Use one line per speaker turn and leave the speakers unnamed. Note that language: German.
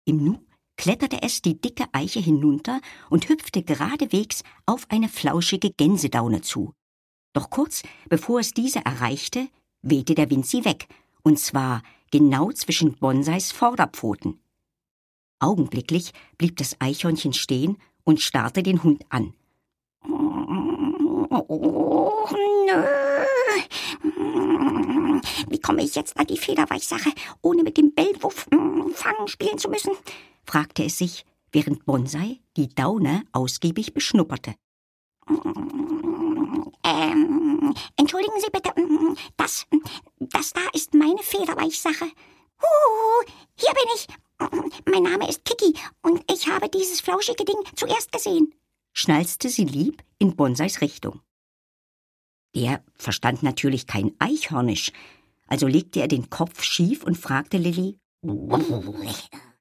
Im Nu kletterte es die dicke Eiche hinunter und hüpfte geradewegs auf eine flauschige Gänsedaune zu. Doch kurz bevor es diese erreichte, wehte der Wind sie weg, und zwar genau zwischen Bonsais Vorderpfoten. Augenblicklich blieb das Eichhörnchen stehen und starrte den Hund an.
Oh, nö. Wie komme ich jetzt an die Federweichsache, ohne mit dem Bellwuff Fangen spielen zu müssen?
Fragte es sich, während Bonsai die Daune ausgiebig beschnupperte.
Entschuldigen Sie bitte, das da ist meine Federweichsache. Hier bin ich. Mein Name ist Kiki und ich habe dieses flauschige Ding zuerst gesehen,
Schnalzte sie lieb in Bonsais Richtung. Der verstand natürlich kein Eichhörnisch, also legte er den Kopf schief und fragte Lilli: